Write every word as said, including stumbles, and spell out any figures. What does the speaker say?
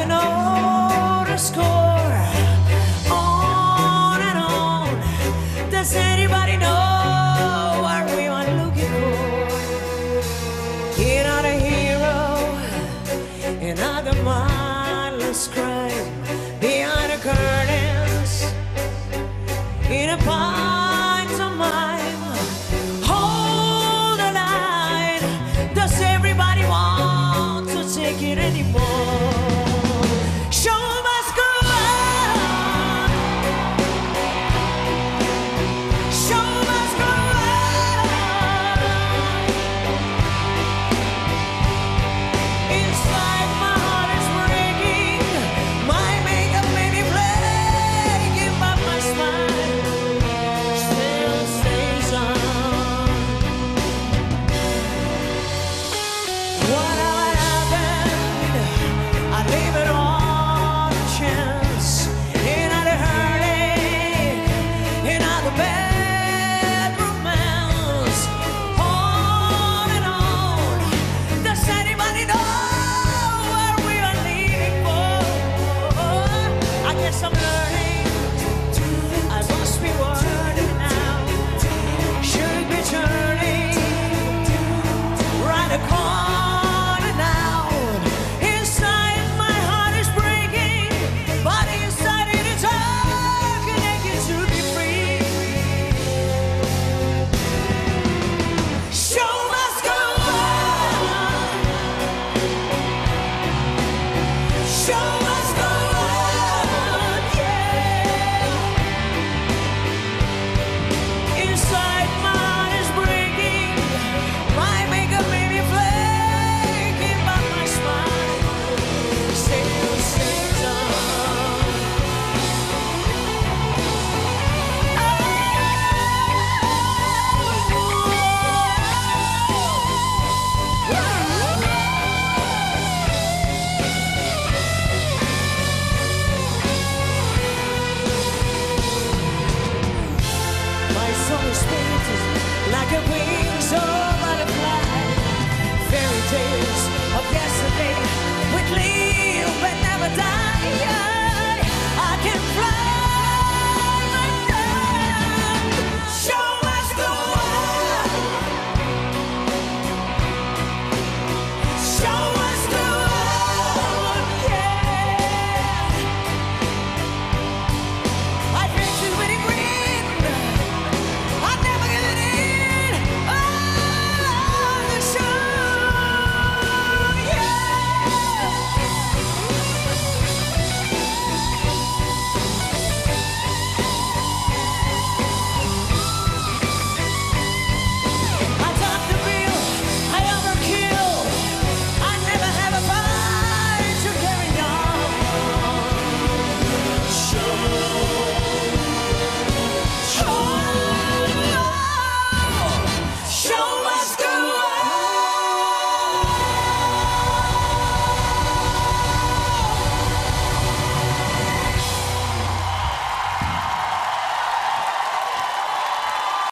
to know the score. On and on. Does anybody know what we are looking for? You're not a hero, you're not the mindless crime behind the curtains in a pantomime. Hold the line. Does everybody want to take it anymore? Show must go on. Show must go on. Inside my heart is breaking. My makeup may be flaking, but my smile still stays on. Whatever happened, I leave it on a chance. Another heartache, another bad romance. On and on. Does anybody know where we are leading for? I guess I'm learning. I must be wording now. Should be turning right a corner now. Inside my heart is breaking, but inside it is all connected to be free. Show must go on. Show